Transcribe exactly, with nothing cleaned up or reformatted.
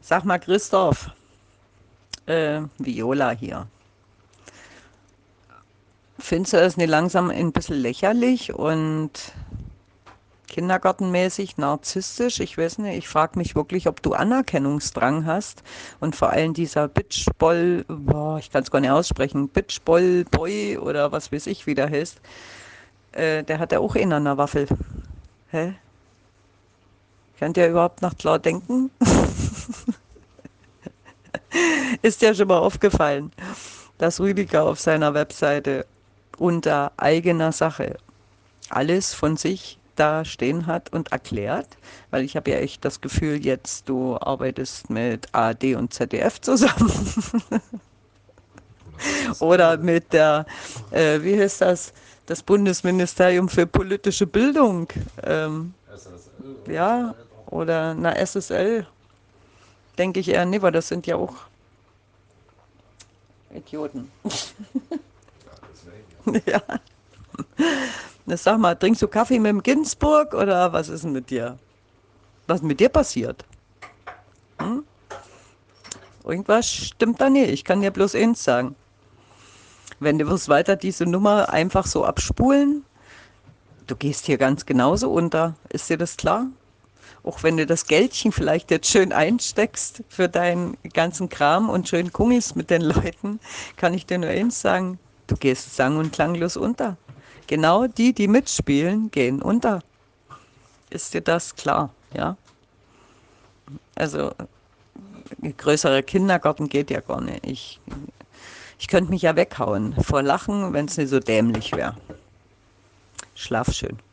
Sag mal, Christoph, äh, Viola hier. Findest du das nicht langsam ein bisschen lächerlich und kindergartenmäßig, narzisstisch? Ich weiß nicht, ich frage mich wirklich, ob du Anerkennungsdrang hast und vor allem dieser Bitchboll, boah, ich kann es gar nicht aussprechen, Bitchboll Boy oder was weiß ich, wie der heißt, äh, der hat ja auch einen an der Waffel. Hä? Könnt ihr überhaupt noch klar denken? Ist dir schon mal aufgefallen, dass Rüdiger auf seiner Webseite unter eigener Sache alles von sich da stehen hat und erklärt, weil ich habe ja echt das Gefühl, jetzt du arbeitest mit A R D und Z D F zusammen Oder was ist oder A? mit der, äh, wie heißt das, das Bundesministerium für politische Bildung, ähm, S S L oder so ja, weiter. oder na S S L, denke ich eher nicht, weil das sind ja auch Idioten. Ja, deswegen ja. Ja, na, sag mal, trinkst du Kaffee mit dem Ginsburg oder was ist denn mit dir? Was ist mit dir passiert? Irgendwas stimmt da nicht. Ich kann dir bloß eins sagen. Wenn du wirst weiter diese Nummer einfach so abspulen, du gehst hier ganz genauso unter. Ist dir das klar? Auch wenn du das Geldchen vielleicht jetzt schön einsteckst für deinen ganzen Kram und schön kungelst mit den Leuten, kann ich dir nur eins sagen. Du gehst sang- und klanglos unter. Genau die, die mitspielen, gehen unter. Ist dir das klar? Ja? Also, ein größerer Kindergarten geht ja gar nicht. Ich, ich könnte mich ja weghauen vor Lachen, wenn es nicht so dämlich wäre. Schlaf schön.